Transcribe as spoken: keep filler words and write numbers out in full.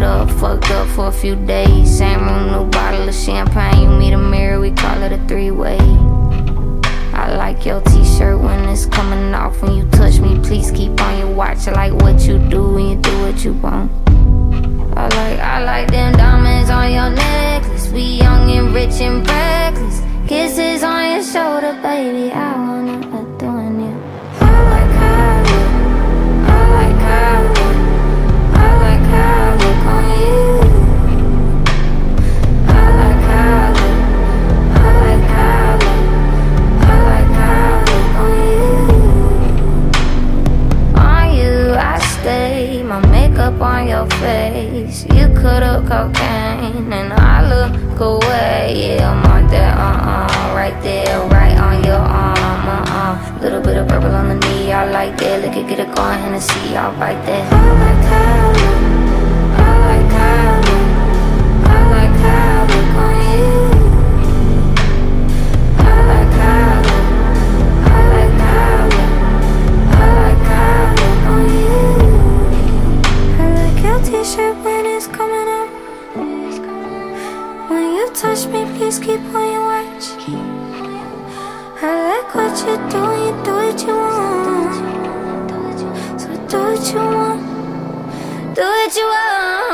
up, fucked up for a few days. Same room, new bottle of champagne. You meet a mirror, we call it a three-way. I like your t-shirt when it's coming off. When you touch me, please keep on your watch. I like what you do when you do what you want. I like, I like them diamonds on your necklace. We young and rich and reckless. Kisses on your shoulder, baby, I wanna adore you. I like how I look, I like how I look, I like how I look on you. I like how I look, I like how I look, I like how I look on you. On you I stay, my makeup on your face. You cut up cocaine and I look away. Yeah, I'm on that, uh-uh, right there, right on your arm, uh-uh. Little bit of purple on the knee, I like that. Look at get it going, Hennessy, I'll bite that. I like how I look, I like how I look, I like how I look on you. I like how I look, I like how I look, I like how I look on you. I like your t-shirt when it's coming up. When you touch me, please keep on your watch. I like what you do, you do what you want. So do what you want, do what you want.